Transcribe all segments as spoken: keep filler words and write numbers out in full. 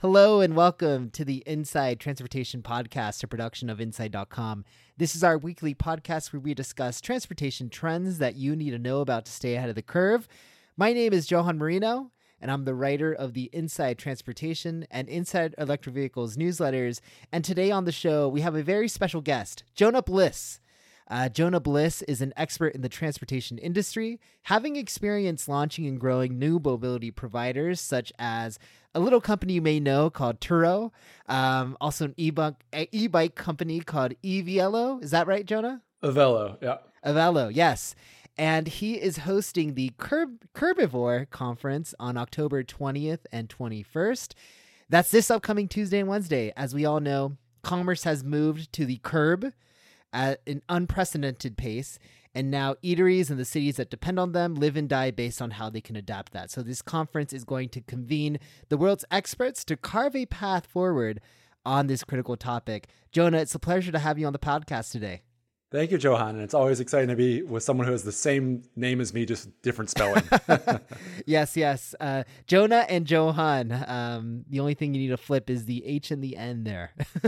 Hello and welcome to the Inside Transportation Podcast, a production of inside dot com. This is our weekly podcast where we discuss transportation trends that you need to know about to stay ahead of the curve. My name is Johan Marino, and I'm the writer of the Inside Transportation and Inside Electric Vehicles newsletters. And today on the show, we have a very special guest, Jonah Bliss. Uh, Jonah Bliss is an expert in the transportation industry, having experience launching and growing new mobility providers such as a little company you may know called Turo, um, also an e-bike, e-bike company called Evelo. Is that right, Jonah? Evelo, yeah. Evelo, yes. And he is hosting the Curb, Curbivore conference on October twentieth and twenty-first. That's this upcoming Tuesday and Wednesday. As we all know, commerce has moved to the curb at an unprecedented pace, and now eateries and the cities that depend on them live and die based on how they can adapt that. So this conference is going to convene the world's experts to carve a path forward on this critical topic. Jonah, it's a pleasure to have you on the podcast today. Thank you, Johan. And it's always exciting to be with someone who has the same name as me, just different spelling. Yes, yes. Uh, Jonah and Johan. Um, the only thing you need to flip is the H and the N there.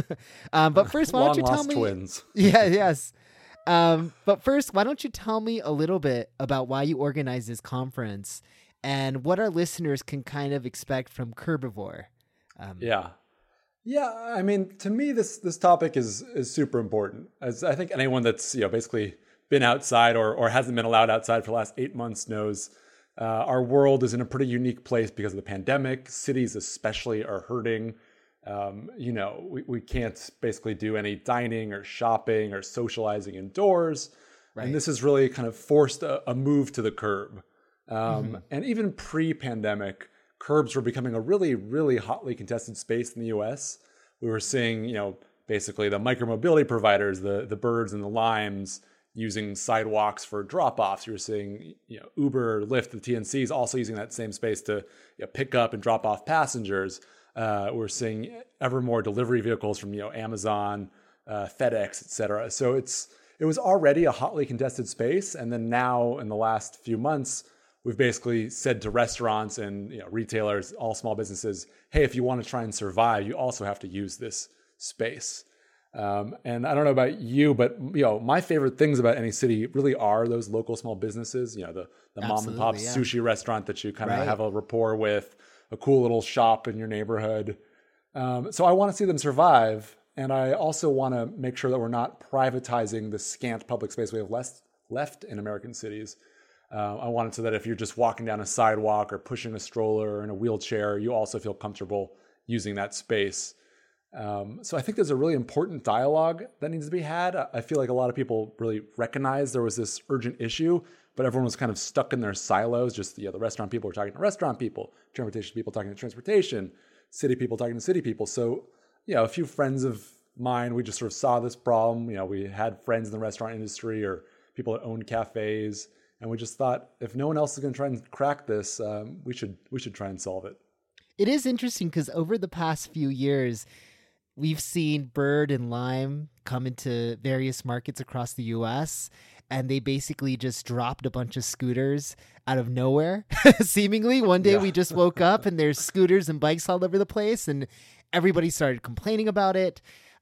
um, but first, why don't you tell me? Twins. Yeah, yes. Um, but first, why don't you tell me a little bit about why you organize this conference and what our listeners can kind of expect from Curbivore? Um, yeah. Yeah, I mean, to me, this this topic is is super important. As I think anyone that's you know basically been outside or or hasn't been allowed outside for the last eight months knows, uh, our world is in a pretty unique place because of the pandemic. Cities especially are hurting. Um, you know, we, we can't basically do any dining or shopping or socializing indoors. Right. And this has really kind of forced a, a move to the curb. Um, mm-hmm. And even pre-pandemic, curbs were becoming a really, really hotly contested space in the U S. We were seeing, you know, basically the micromobility providers, the the Birds and the Limes using sidewalks for drop-offs. You were seeing, you know, Uber, Lyft, the T N Cs also using that same space to you know, pick up and drop off passengers. Uh, we're seeing ever more delivery vehicles from, you know, Amazon, uh, FedEx, et cetera. So it's it was already a hotly contested space, and then now in the last few months, we've basically said to restaurants and you know, retailers, all small businesses, hey, if you want to try and survive, you also have to use this space. Um, and I don't know about you, but you know, my favorite things about any city really are those local small businesses. You know, the, the mom and pop yeah. sushi restaurant that you kind of right. have a rapport with, a cool little shop in your neighborhood. Um, so I want to see them survive. And I also want to make sure that we're not privatizing the scant public space we have less, left in American cities. Uh, I want it so that if you're just walking down a sidewalk or pushing a stroller or in a wheelchair, you also feel comfortable using that space. Um, so I think there's a really important dialogue that needs to be had. I feel like a lot of people really recognize there was this urgent issue, but everyone was kind of stuck in their silos. Just you know, the restaurant people were talking to restaurant people, transportation people talking to transportation, city people talking to city people. So, you know, a few friends of mine, we just sort of saw this problem. You know, we had friends in the restaurant industry or people that owned cafes. And we just thought, if no one else is going to try and crack this, um, we should we should try and solve it. It is interesting because over the past few years, we've seen Bird and Lime come into various markets across the U S, and they basically just dropped a bunch of scooters out of nowhere. Seemingly, one day yeah. we just woke up and there's scooters and bikes all over the place, and everybody started complaining about it.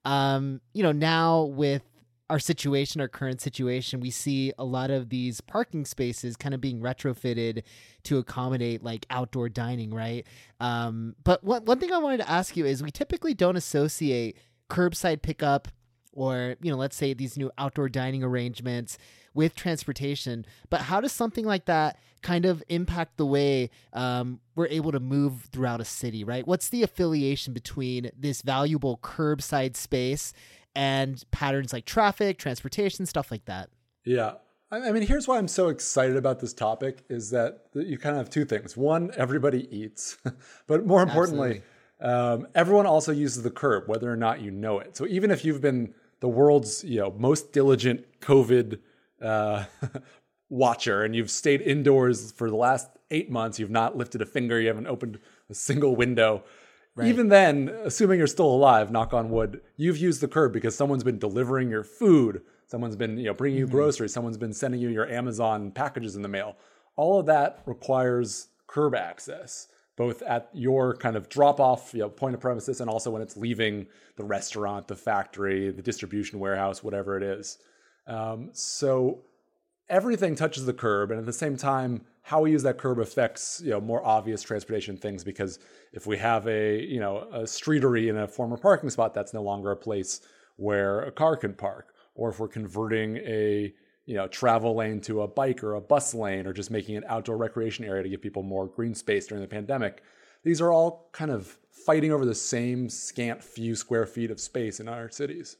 Um, you know, now with our situation, our current situation, we see a lot of these parking spaces kind of being retrofitted to accommodate like outdoor dining, right? Um, but one, one thing I wanted to ask you is we typically don't associate curbside pickup or, you know, let's say these new outdoor dining arrangements with transportation, but how does something like that kind of impact the way um, we're able to move throughout a city, right? What's the affiliation between this valuable curbside space and patterns like traffic, transportation, stuff like that? Yeah. I mean, here's why I'm so excited about this topic is that you kind of have two things. One, everybody eats, but more importantly, um, everyone also uses the curb, whether or not you know it. So even if you've been the world's you know most diligent COVID uh, watcher and you've stayed indoors for the last eight months, you've not lifted a finger, you haven't opened a single window, right. Even then, assuming you're still alive, knock on wood, you've used the curb because someone's been delivering your food, someone's been you know bringing you mm-hmm. groceries, someone's been sending you your Amazon packages in the mail. All of that requires curb access, both at your kind of drop off, you know, point of premises, and also when it's leaving the restaurant, the factory, the distribution warehouse, whatever it is. Um, so everything touches the curb, and at the same time, how we use that curb affects, you know, more obvious transportation things. Because if we have a, you know, a streetery in a former parking spot, that's no longer a place where a car can park. Or if we're converting a, you know, travel lane to a bike or a bus lane, or just making an outdoor recreation area to give people more green space during the pandemic, these are all kind of fighting over the same scant few square feet of space in our cities.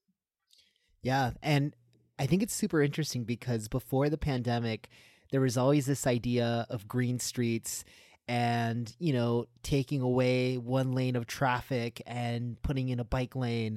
Yeah, and I think it's super interesting because before the pandemic, there was always this idea of green streets and, you know, taking away one lane of traffic and putting in a bike lane.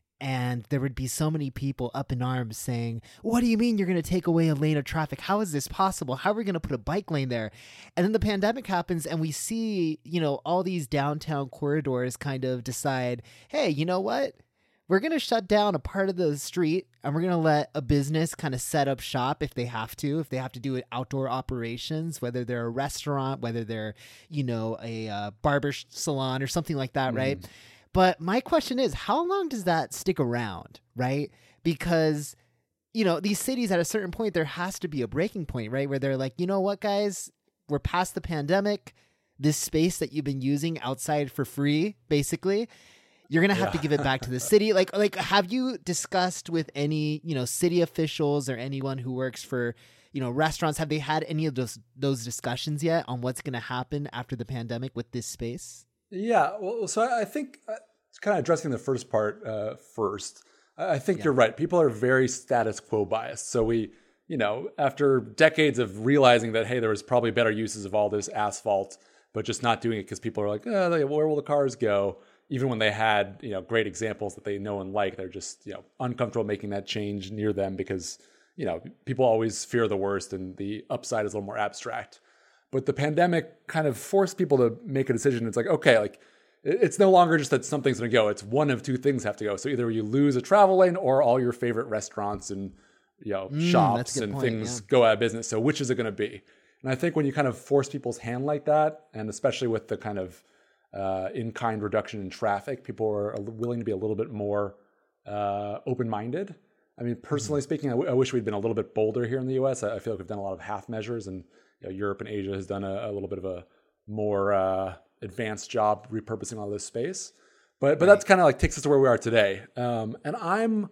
And there would be so many people up in arms saying, what do you mean you're going to take away a lane of traffic? How is this possible? How are we going to put a bike lane there? And then the pandemic happens and we see, you know, all these downtown corridors kind of decide, hey, you know what? We're going to shut down a part of the street and we're going to let a business kind of set up shop if they have to, if they have to do it outdoor operations, whether they're a restaurant, whether they're, you know, a uh, barber salon or something like that, mm. right? But my question is, how long does that stick around, right? Because, you know, these cities at a certain point, there has to be a breaking point, right? Where they're like, you know what, guys, we're past the pandemic. This space that you've been using outside for free, basically, you're going to have yeah. to give it back to the city. Like, like, have you discussed with any, you know, city officials or anyone who works for, you know, restaurants? Have they had any of those, those discussions yet on what's going to happen after the pandemic with this space? Yeah. Well, so I think uh, kind of addressing the first part uh, first, I think yeah. you're right. People are very status quo biased. So we, you know, after decades of realizing that, hey, there was probably better uses of all this asphalt, but just not doing it because people are like, oh, where will the cars go? Even when they had, you know, great examples that they know and like, they're just, you know, uncomfortable making that change near them because, you know, people always fear the worst and the upside is a little more abstract. But the pandemic kind of forced people to make a decision. It's like, okay, like it's no longer just that something's going to go. It's one of two things have to go. So either you lose a travel lane or all your favorite restaurants and, you know, mm, shops and point, things yeah. go out of business. So which is it going to be? And I think when you kind of force people's hand like that, and especially with the kind of uh, in-kind reduction in traffic, people are willing to be a little bit more uh, open-minded. I mean, personally mm-hmm. speaking, I, w- I wish we'd been a little bit bolder here in the U S. I, I feel like we've done a lot of half measures, and you know, Europe and Asia has done a, a little bit of a more uh, advanced job repurposing all this space. But but right. that's kind of like takes us to where we are today. Um, and I'm,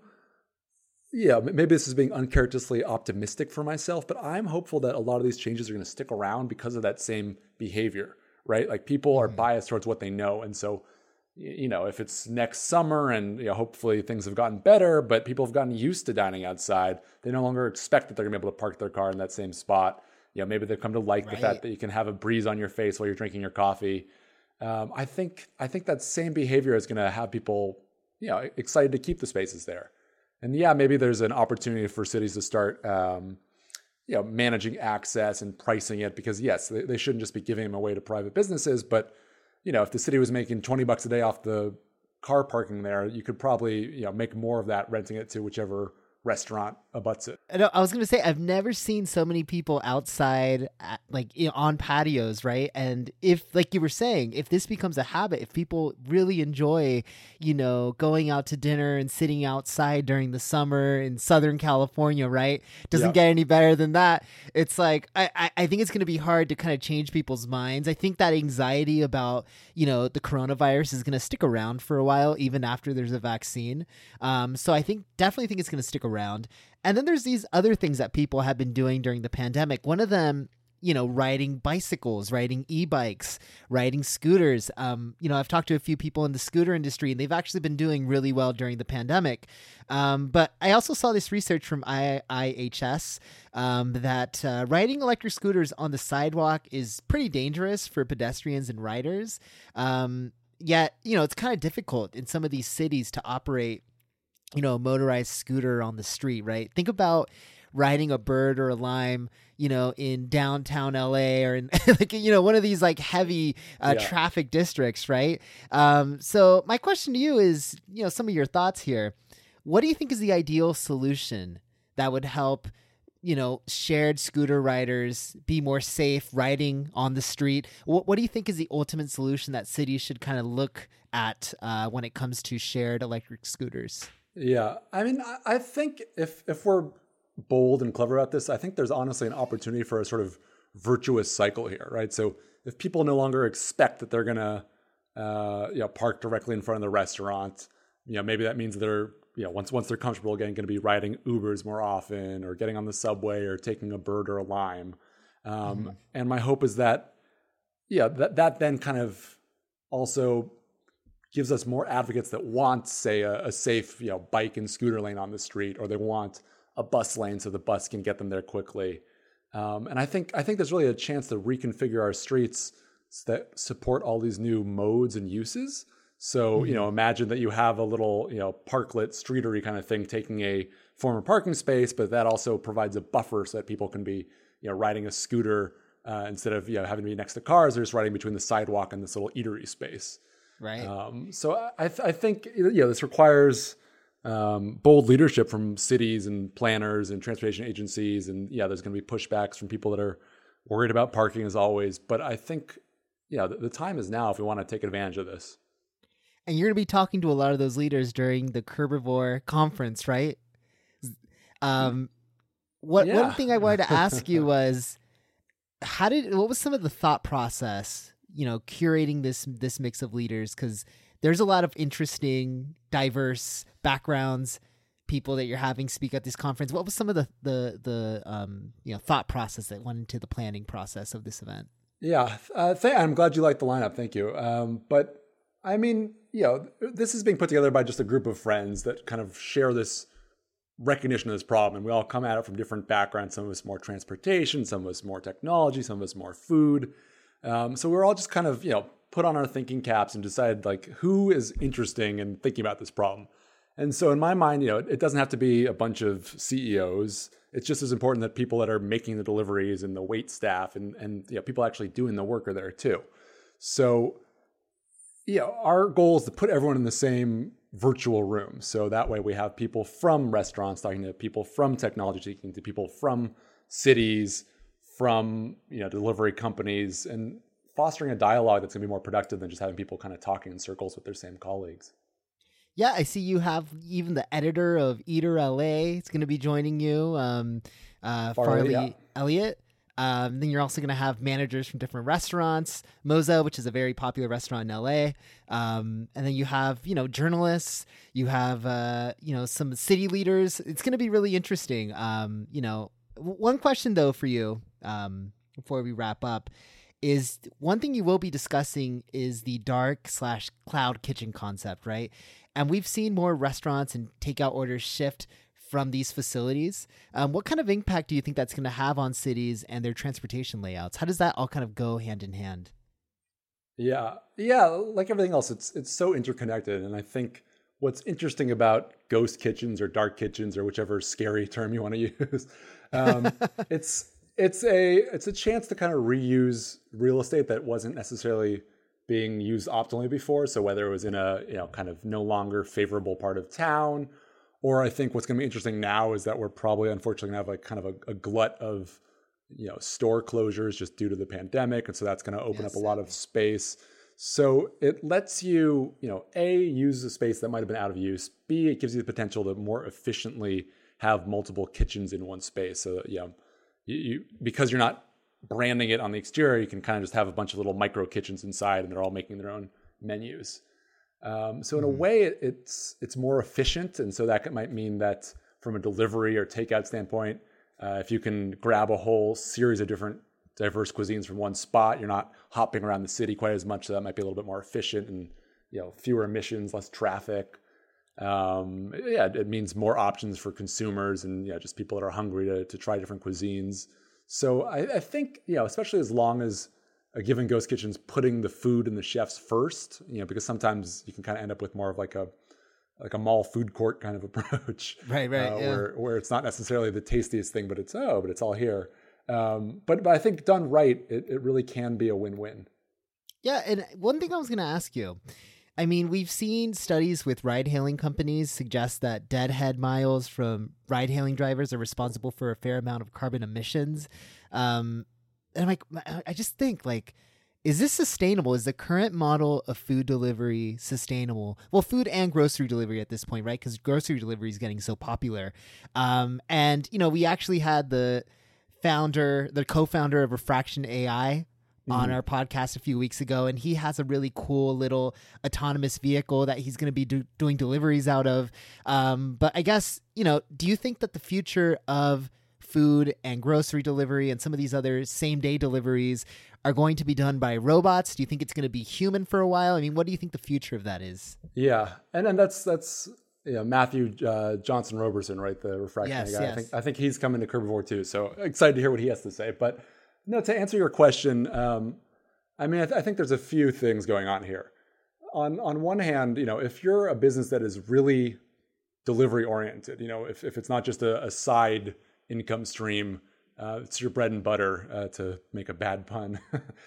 yeah, maybe this is being uncharacteristically optimistic for myself, but I'm hopeful that a lot of these changes are going to stick around because of that same behavior, right? Like people are mm-hmm. biased towards what they know. And so, you know, if it's next summer and, you know, hopefully things have gotten better, but people have gotten used to dining outside, they no longer expect that they're going to be able to park their car in that same spot. You know, maybe they've come to like right. the fact that you can have a breeze on your face while you're drinking your coffee. Um, I think I think that same behavior is going to have people, you know, excited to keep the spaces there. And yeah, maybe there's an opportunity for cities to start, um, you know, managing access and pricing it, because yes, they, they shouldn't just be giving them away to private businesses. But, you know, if the city was making twenty bucks a day off the car parking there, you could probably, you know, make more of that renting it to whichever restaurant abuts it. I was going to say, I've never seen so many people outside, at, like, you know, on patios, right? And if, like you were saying, if this becomes a habit, if people really enjoy, you know, going out to dinner and sitting outside during the summer in Southern California, right? Doesn't yep. get any better than that. It's like, I, I, I think it's going to be hard to kind of change people's minds. I think that anxiety about, you know, the coronavirus is going to stick around for a while, even after there's a vaccine. Um, so I think, definitely think it's going to stick around. And then there's these other things that people have been doing during the pandemic. One of them, you know, riding bicycles, riding e-bikes, riding scooters. Um, you know, I've talked to a few people in the scooter industry, and they've actually been doing really well during the pandemic. Um, but I also saw this research from I I H S um, that uh, riding electric scooters on the sidewalk is pretty dangerous for pedestrians and riders. Um, yet, you know, it's kind of difficult in some of these cities to operate, you know, a motorized scooter on the street, right? Think about riding a Bird or a Lime, you know, in downtown L A or in like, you know, one of these like heavy uh, yeah. traffic districts, right? Um, so my question to you is, you know, some of your thoughts here. What do you think is the ideal solution that would help you know, shared scooter riders be more safe riding on the street? What, what do you think is the ultimate solution that cities should kind of look at uh, when it comes to shared electric scooters? Yeah, I mean, I, I think if if we're bold and clever about this, I think there's honestly an opportunity for a sort of virtuous cycle here, right? So if people no longer expect that they're gonna, uh, you know, park directly in front of the restaurant, you know, maybe that means they're, you know, once once they're comfortable again, going to be riding Ubers more often, or getting on the subway, or taking a Bird or a Lime. Um, mm-hmm. And my hope is that, yeah, that that then kind of also gives us more advocates that want, say, a, a safe, you know, bike and scooter lane on the street, or they want a bus lane so the bus can get them there quickly. Um, and I think I think there's really a chance to reconfigure our streets that support all these new modes and uses. So, mm-hmm. you know, imagine that you have a little, you know, parklet streetery kind of thing taking a former parking space, but that also provides a buffer so that people can be, you know, riding a scooter uh, instead of, you know, having to be next to cars. They're just riding between the sidewalk and this little eatery space. Right. Um, so I, th- I think, you know, this requires um, bold leadership from cities and planners and transportation agencies. And yeah, there's going to be pushbacks from people that are worried about parking as always. But I think, yeah, the, the time is now if we want to take advantage of this. And you're going to be talking to a lot of those leaders during the Curbivore conference, right? Um, what yeah. One thing I wanted to ask you was, how did what was some of the thought process, you know, curating this this mix of leaders? Because there's a lot of interesting, diverse backgrounds, people that you're having speak at this conference. What was some of the the the um, you know thought process that went into the planning process of this event? Yeah, uh, th- I'm glad you liked the lineup. Thank you. Um, but I mean, you know, this is being put together by just a group of friends that kind of share this recognition of this problem. And we all come at it from different backgrounds. Some of us more transportation, some of us more technology, some of us more food. Um, so we're all just kind of, you know, put on our thinking caps and decide like who is interesting in thinking about this problem. And so in my mind, you know, it, it doesn't have to be a bunch of C E Os. It's just as important that people that are making the deliveries and the wait staff and, and you know, people actually doing the work are there too. So, you know, our goal is to put everyone in the same virtual room. So that way we have people from restaurants talking to people from technology, talking to people from cities, from, you know, delivery companies, and fostering a dialogue that's going to be more productive than just having people kind of talking in circles with their same colleagues. Yeah, I see you have even the editor of Eater L A. It's going to be joining you, um, uh, Farley, Farley yeah. Elliott. Um, then you're also going to have managers from different restaurants, Moza, which is a very popular restaurant in L A. Um, and then you have, you know, journalists, you have, uh, you know, some city leaders. It's going to be really interesting. Um, you know, w- one question though for you, um, before we wrap up, is one thing you will be discussing is the dark slash cloud kitchen concept, right? And we've seen more restaurants and takeout orders shift from these facilities. Um, what kind of impact do you think that's going to have on cities and their transportation layouts? How does that all kind of go hand in hand? Yeah, yeah, like everything else, it's it's so interconnected. And I think what's interesting about ghost kitchens or dark kitchens or whichever scary term you want to use, um, it's it's a it's a chance to kind of reuse real estate that wasn't necessarily being used optimally before. So whether it was in a, you know, kind of no longer favorable part of town, or I think what's going to be interesting now is that we're probably unfortunately going to have like kind of a, a glut of, you know, store closures just due to the pandemic. And so that's going to open yes, up a lot of space. So it lets you, you know, A, use a space that might have been out of use. B, it gives you the potential to more efficiently have multiple kitchens in one space. So, you know, you, you because you're not branding it on the exterior, you can kind of just have a bunch of little micro kitchens inside and they're all making their own menus. Um, so in a way, it, it's it's more efficient, and so that might mean that from a delivery or takeout standpoint, uh, if you can grab a whole series of different diverse cuisines from one spot, you're not hopping around the city quite as much. So that might be a little bit more efficient, and you know, fewer emissions, less traffic. Um, yeah, it means more options for consumers, and you know, just people that are hungry to to try different cuisines. So I, I think, you know, especially as long as a given ghost kitchen's putting the food and the chefs first, you know, because sometimes you can kind of end up with more of like a like a mall food court kind of approach, right, right, uh, yeah. where where it's not necessarily the tastiest thing, but it's oh, but it's all here. Um, but but I think done right, it it really can be a win-win. Yeah, and one thing I was going to ask you, I mean, we've seen studies with ride-hailing companies suggest that deadhead miles from ride-hailing drivers are responsible for a fair amount of carbon emissions. Um, and I'm like, I just think, like, is this sustainable? Is the current model of food delivery sustainable? Well, food and grocery delivery at this point, right? Because grocery delivery is getting so popular. Um, and, you know, we actually had the founder, the co-founder of Refraction A I on our podcast a few weeks ago, and he has a really cool little autonomous vehicle that he's going to be do- doing deliveries out of. Um, but I guess, you know, do you think that the future of food and grocery delivery and some of these other same day deliveries are going to be done by robots? Do you think it's going to be human for a while? I mean, what do you think the future of that is? Yeah. And then that's, that's, you know, Matthew uh, Johnson Roberson, right? The refraction yes, guy. Yes. I think, I think he's coming to Herbivore too. So excited to hear what he has to say, but no, to answer your question, um, I mean, I, th- I think there's a few things going on here. On on one hand, you know, if you're a business that is really delivery oriented, you know, if, if it's not just a, a side income stream, uh, it's your bread and butter, uh, to make a bad pun.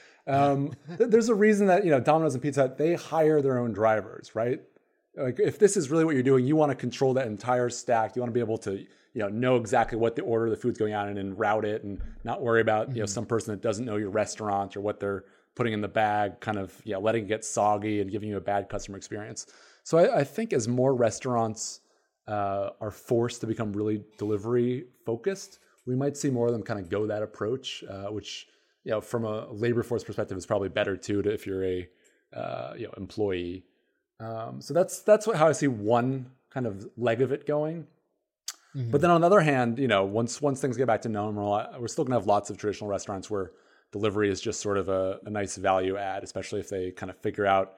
um, th- there's a reason that, you know, Domino's and Pizza Hut, they hire their own drivers, right? Like, if this is really what you're doing, you want to control that entire stack. You want to be able to, you know, know exactly what the order the food's going out in and route it, and not worry about, mm-hmm. you know, some person that doesn't know your restaurant or what they're putting in the bag, kind of, yeah, letting it get soggy and giving you a bad customer experience. So I, I think as more restaurants uh, are forced to become really delivery focused, we might see more of them kind of go that approach, uh, which, you know, from a labor force perspective is probably better too, to if you're a, uh, you know, employee. Um, so that's that's what, how I see one kind of leg of it going. Mm-hmm. But then on the other hand, you know, once once things get back to normal, I, we're still gonna have lots of traditional restaurants where delivery is just sort of a, a nice value add, especially if they kind of figure out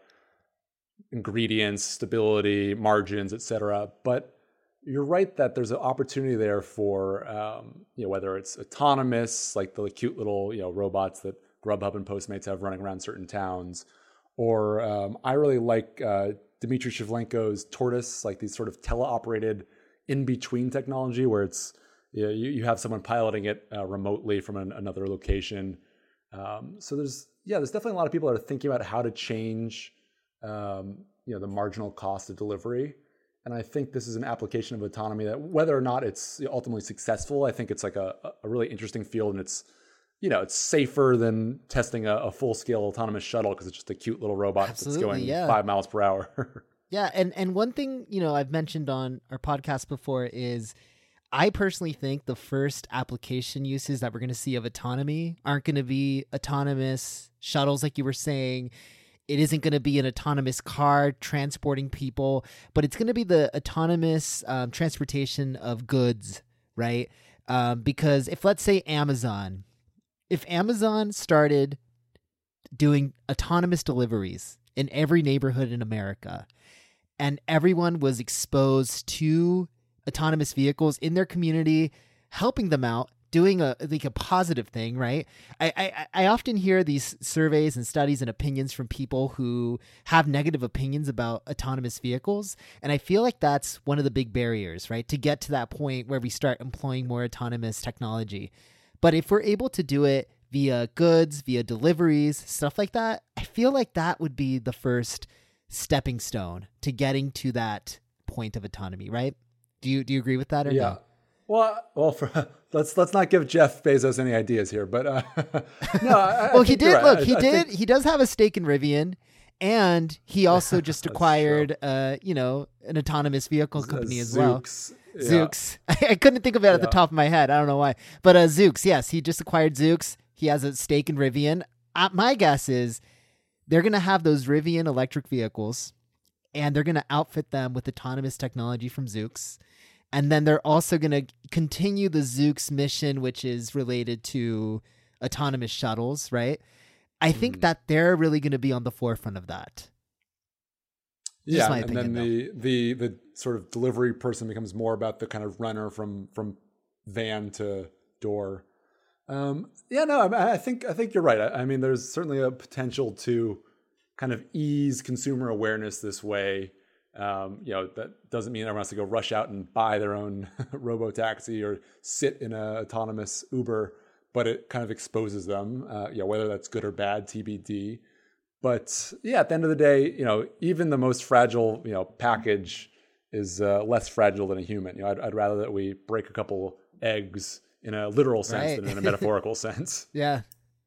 ingredients, stability, margins, et cetera. But you're right that there's an opportunity there for, um, you know, whether it's autonomous, like the cute little, you know, robots that Grubhub and Postmates have running around certain towns. Or um, I really like uh, Dmitry Shevchenko's Tortoise, like these sort of teleoperated in-between technology where it's, you know, you, you have someone piloting it uh, remotely from an, another location. Um, so there's, yeah, there's definitely a lot of people that are thinking about how to change, um, you know, the marginal cost of delivery. And I think this is an application of autonomy that, whether or not it's ultimately successful, I think it's like a, a really interesting field, and it's, you know, it's safer than testing a, a full-scale autonomous shuttle because it's just a cute little robot Absolutely, that's going yeah. five miles per hour. yeah, and and one thing, you know, I've mentioned on our podcast before is I personally think the first application uses that we're going to see of autonomy aren't going to be autonomous shuttles like you were saying. It isn't going to be an autonomous car transporting people, but it's going to be the autonomous um, transportation of goods, right? Um, because if, let's say, Amazon... If Amazon started doing autonomous deliveries in every neighborhood in America, and everyone was exposed to autonomous vehicles in their community, helping them out, doing a like a positive thing, right? I, I, I often hear these surveys and studies and opinions from people who have negative opinions about autonomous vehicles, and I feel like that's one of the big barriers, right, to get to that point where we start employing more autonomous technology. But if we're able to do it via goods, via deliveries, stuff like that, I feel like that would be the first stepping stone to getting to that point of autonomy, right? Do you do you agree with that or yeah. no? Well, well, for, let's let's not give Jeff Bezos any ideas here, but uh, no. I, well, I he did. Right. Look, I, he I did. Think... He does have a stake in Rivian, and he also just acquired, uh, you know, an autonomous vehicle company as well. Yeah. Zoox. I couldn't think of it at yeah. the top of my head. I don't know why. But uh, Zoox, yes, he just acquired Zoox. He has a stake in Rivian. Uh, my guess is they're going to have those Rivian electric vehicles, and they're going to outfit them with autonomous technology from Zoox. And then they're also going to continue the Zoox mission, which is related to autonomous shuttles, right? I mm. think that they're really going to be on the forefront of that. Just yeah, and opinion, then the, the the sort of delivery person becomes more about the kind of runner from from van to door. Um, yeah, no, I, I think I think you're right. I, I mean, there's certainly a potential to kind of ease consumer awareness this way. Um, you know, that doesn't mean everyone has to go rush out and buy their own robo-taxi or sit in an autonomous Uber, but it kind of exposes them. Uh, you know, whether that's good or bad, T B D. but yeah, at the end of the day, you know, even the most fragile, you know, package is uh, less fragile than a human. You know, I'd, I'd rather that we break a couple eggs in a literal sense Right. than in a metaphorical sense. Yeah.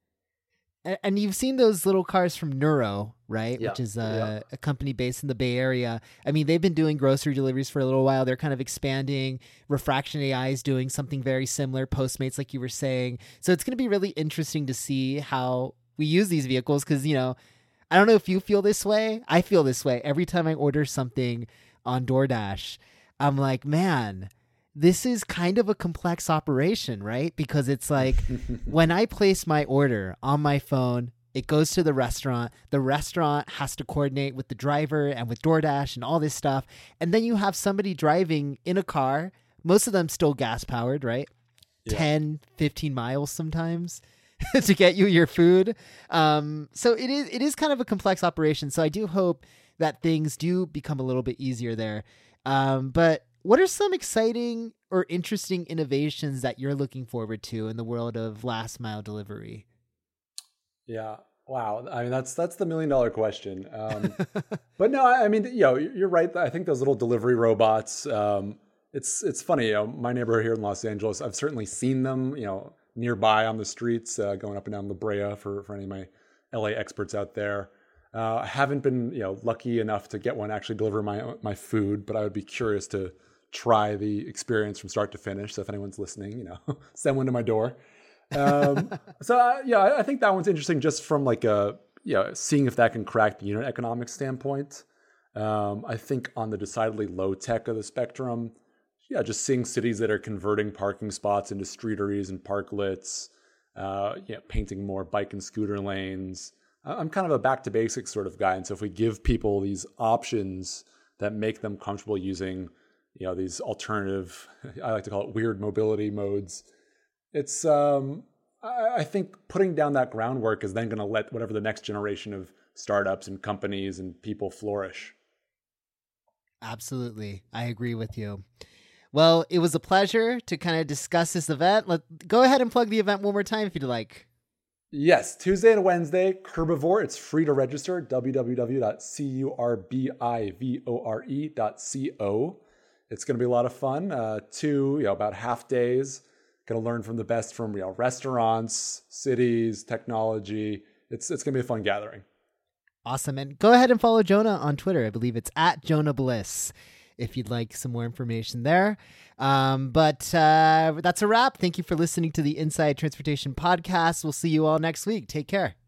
And, and you've seen those little cars from Nuro, right? Yeah. Which is a, Yeah. a company based in the Bay Area. I mean, they've been doing grocery deliveries for a little while. They're kind of expanding. Refraction A I is doing something very similar. Postmates, like you were saying. So it's going to be really interesting to see how we use these vehicles because, you know, I don't know if you feel this way. I feel this way every time I order something on DoorDash. I'm like, man, this is kind of a complex operation, right? Because it's like when I place my order on my phone, it goes to the restaurant. The restaurant has to coordinate with the driver and with DoorDash and all this stuff. And then you have somebody driving in a car, most of them still gas powered, right? Yeah. ten, fifteen miles sometimes to get you your food. Um, so it is, it is kind of a complex operation. So I do hope that things do become a little bit easier there. Um, but what are some exciting or interesting innovations that you're looking forward to in the world of last mile delivery? Yeah. Wow. I mean, that's that's the million dollar question. Um, but no, I, I mean, you know, you're right. I think those little delivery robots. Um, it's it's funny. You know, my neighborhood here in Los Angeles, I've certainly seen them. You know, nearby on the streets, uh, going up and down La Brea for for any of my L A experts out there. Uh, I haven't been, you know, lucky enough to get one actually deliver my my food, but I would be curious to try the experience from start to finish. So if anyone's listening, you know, send one to my door. Um, so uh, yeah, I, I think that one's interesting just from like a, you know, seeing if that can crack the unit economic standpoint. Um, I think on the decidedly low tech of the spectrum, yeah, just seeing cities that are converting parking spots into streeteries and parklets, uh, yeah, painting more bike and scooter lanes. I'm kind of a back to basics sort of guy. And so if we give people these options that make them comfortable using, you know, these alternative, I like to call it weird mobility modes, it's, um, I, I think putting down that groundwork is then going to let whatever the next generation of startups and companies and people flourish. Absolutely. I agree with you. Well, it was a pleasure to kind of discuss this event. Let go ahead and plug the event one more time if you'd like. Yes, Tuesday and Wednesday, Curbivore. It's free to register, w w w dot curbivore dot co. It's going to be a lot of fun. Uh, two, you know, about half days. Going to learn from the best from, you know, restaurants, cities, technology. It's it's going to be a fun gathering. Awesome. And go ahead and follow Jonah on Twitter. I believe it's at Jonah Bliss if you'd like some more information there. Um, but uh, that's a wrap. Thank you for listening to the Inside Transportation Podcast. We'll see you all next week. Take care.